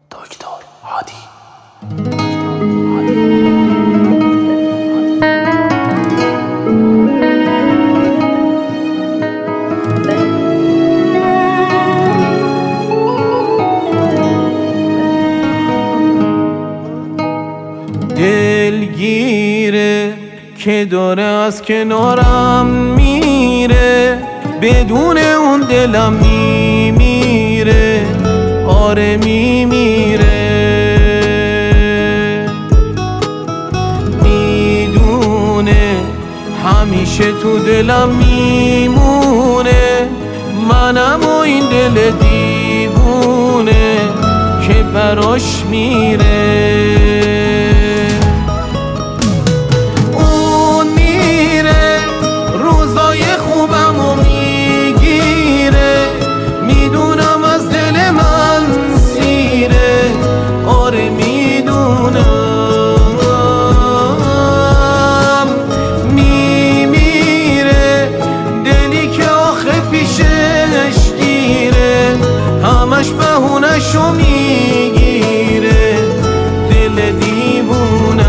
دکتر هادی. دلگیره که داره از کنارم میره، بدون اون دلم میمیره، آره میمیره. میدونه همیشه تو دلم میمونه، منم و این دل دیوونه که براش میره. بهونشو میگیره دل دیوونم.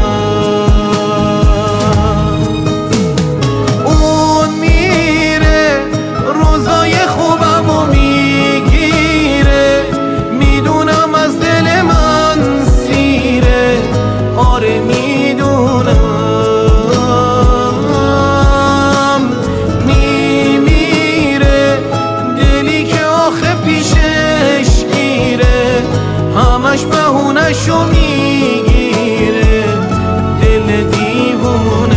اون میره روزای خوبمو میگیره، میدونم از دل من سیره، آره میدونم. میمیره دلی که آخه پیشش همش بهونشو میگیره دل دیوونم.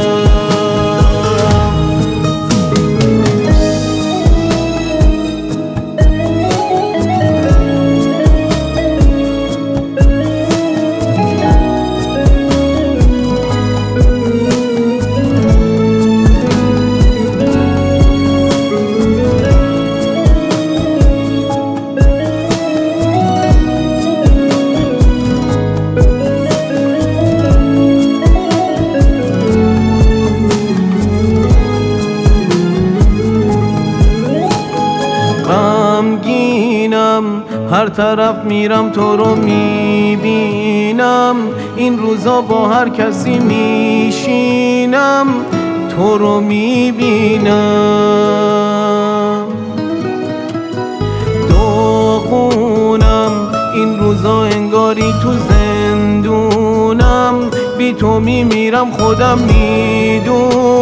هر طرف میرم تو رو میبینم، این روزا با هر کسی میشینم تو رو میبینم. داغونم این روزا انگاری تو زندونم، بی تو میمیرم خودم میدونم.